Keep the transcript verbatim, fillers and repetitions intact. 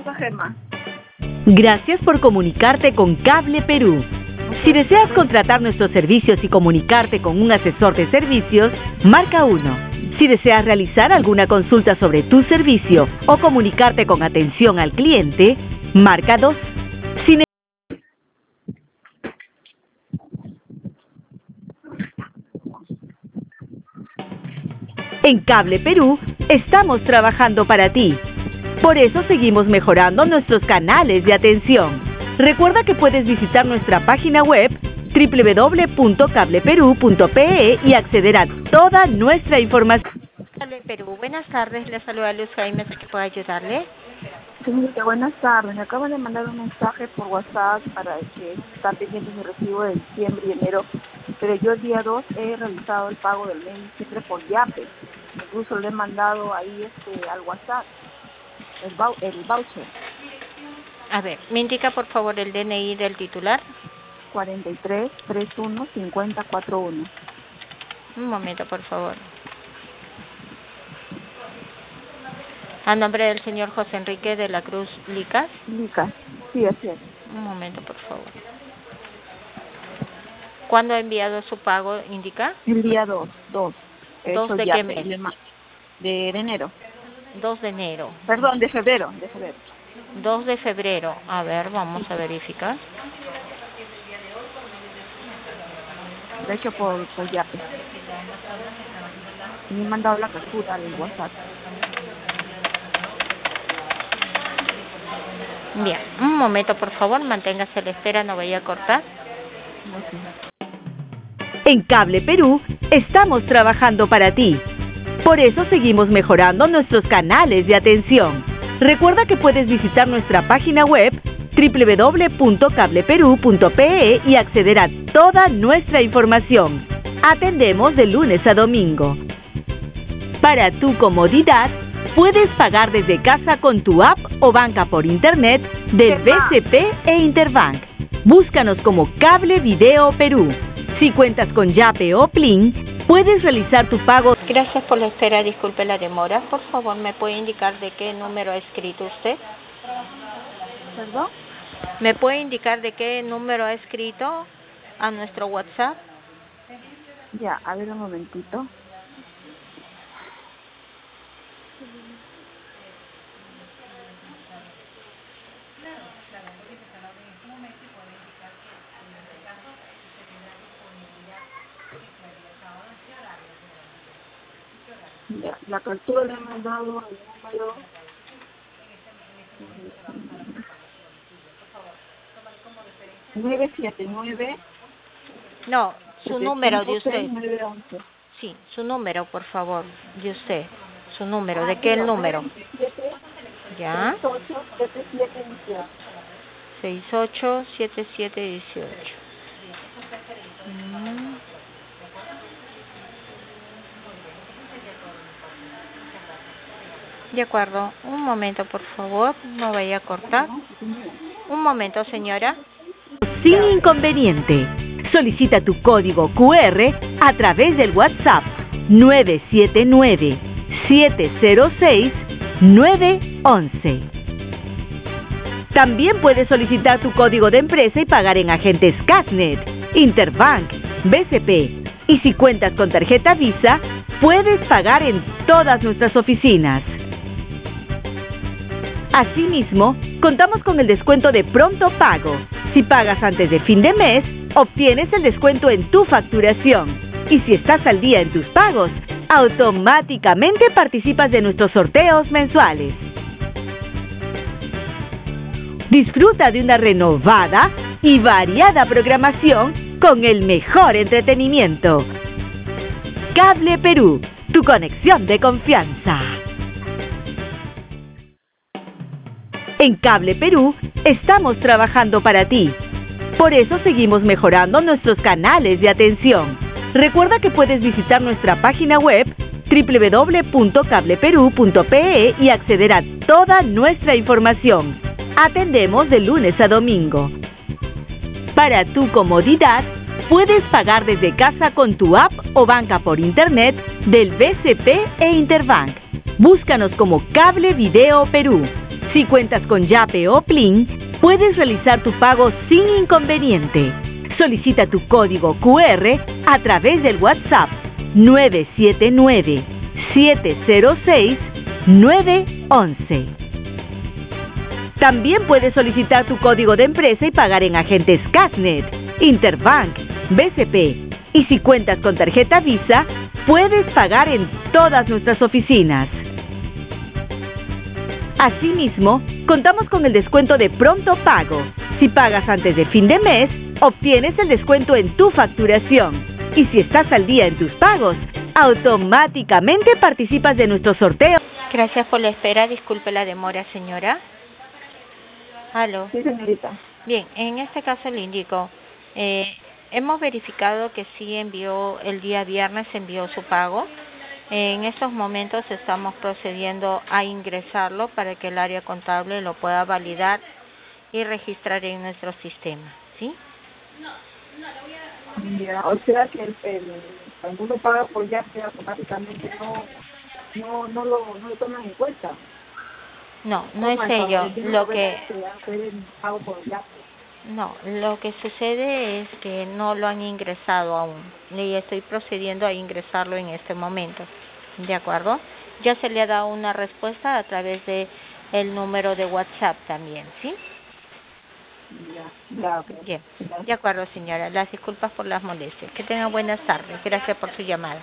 a Gemma. Gracias por comunicarte con Cable Perú. Si deseas contratar nuestros servicios y comunicarte con un asesor de servicios, marca uno. Si deseas realizar alguna consulta sobre tu servicio o comunicarte con atención al cliente, marca dos. Si En Cable Perú estamos trabajando para ti. Por eso seguimos mejorando nuestros canales de atención. Recuerda que puedes visitar nuestra página web doble u doble u doble u punto cable perú punto pe e y acceder a toda nuestra información. Cable Perú, buenas tardes, le saluda Luz Jaime, ¿que puedo ayudarle? Señorita, buenas tardes. Me acaban de mandar un mensaje por WhatsApp para que está pendiente mi recibo de diciembre y enero, pero yo el día dos he realizado el pago del mes de diciembre por Yape. Incluso le he mandado ahí este al WhatsApp el, vou el voucher. A ver, ¿me indica por favor el D N I del titular? cuarenta y tres, treinta y uno, cincuenta, cuarenta y uno. Un momento, por favor. A nombre del señor José Enrique de la Cruz Licas. Licas, sí, así es. Un momento, por favor. ¿Cuándo ha enviado su pago, indica? El día dos, dos. ¿dos de qué mes? De, de enero. dos de enero. Perdón, de febrero, de febrero. dos de febrero. A ver, vamos a verificar. De hecho, por, por Yape. Me he mandado la captura al WhatsApp. Bien, un momento, por favor, manténgase a la espera, no vaya a cortar. En Cable Perú estamos trabajando para ti. Por eso seguimos mejorando nuestros canales de atención. Recuerda que puedes visitar nuestra página web doble u doble u doble u punto cable perú punto pe e y acceder a toda nuestra información. Atendemos de lunes a domingo. Para tu comodidad, puedes pagar desde casa con tu app o banca por internet del B C P e Interbank. Búscanos como Cable Video Perú. Si cuentas con Yape o Plin, puedes realizar tu pago. Gracias por la espera, disculpe la demora. Por favor, ¿me puede indicar de qué número ha escrito usted? ¿Perdón? ¿Me puede indicar de qué número ha escrito a nuestro WhatsApp? Ya, a ver un momentito. Ya, la captura le he mandado al número nueve siete nueve. No, su número de usted. nueve once. Sí, su número, por favor, de usted. Su número, ¿de qué el número? Ya. seis ocho siete siete dieciocho. Mm. De acuerdo, un momento, por favor, no vaya a cortar. Un momento, señora. Sin inconveniente. Solicita tu código cu erre a través del WhatsApp nueve siete nueve, siete cero seis, nueve once. También puedes solicitar tu código de empresa y pagar en agentes Casnet, Interbank, B C P. Y si cuentas con tarjeta Visa, puedes pagar en todas nuestras oficinas. Asimismo, contamos con el descuento de pronto pago. Si pagas antes de fin de mes, obtienes el descuento en tu facturación. Y si estás al día en tus pagos, automáticamente participas de nuestros sorteos mensuales. Disfruta de una renovada y variada programación con el mejor entretenimiento. Cable Perú, tu conexión de confianza. En Cable Perú estamos trabajando para ti. Por eso seguimos mejorando nuestros canales de atención. Recuerda que puedes visitar nuestra página web doble u doble u doble u punto cable perú punto pe e y acceder a toda nuestra información. Atendemos de lunes a domingo. Para tu comodidad, puedes pagar desde casa con tu app o banca por internet del B C P e Interbank. Búscanos como Cable Video Perú. Si cuentas con Yape o Plin, puedes realizar tu pago sin inconveniente. Solicita tu código Q R a través del WhatsApp nueve siete nueve, siete cero seis, nueve uno uno. También puedes solicitar tu código de empresa y pagar en agentes Cashnet, Interbank, B C P. Y si cuentas con tarjeta Visa, puedes pagar en todas nuestras oficinas. Asimismo, contamos con el descuento de pronto pago. Si pagas antes de fin de mes, obtienes el descuento en tu facturación. Y si estás al día en tus pagos, automáticamente participas de nuestro sorteo. Gracias por la espera. Disculpe la demora, señora. Aló. Sí, señorita. Bien, en este caso le indico, eh, hemos verificado que sí envió, el día viernes envió su pago. En estos momentos estamos procediendo a ingresarlo para que el área contable lo pueda validar y registrar en nuestro sistema, ¿sí? Ya, o sea que el, el, cuando uno paga por Yape automáticamente no, no, no, lo, no lo toman en cuenta. No, no es ello. Lo que pago por Yape. no, lo que sucede es que no lo han ingresado aún y estoy procediendo a ingresarlo en este momento, ¿de acuerdo? Ya se le ha dado una respuesta a través de el número de WhatsApp también, ¿sí? Ya, ya, okay. Bien, de acuerdo, señora. Las disculpas por las molestias. Que tenga buenas tardes. Gracias por su llamada.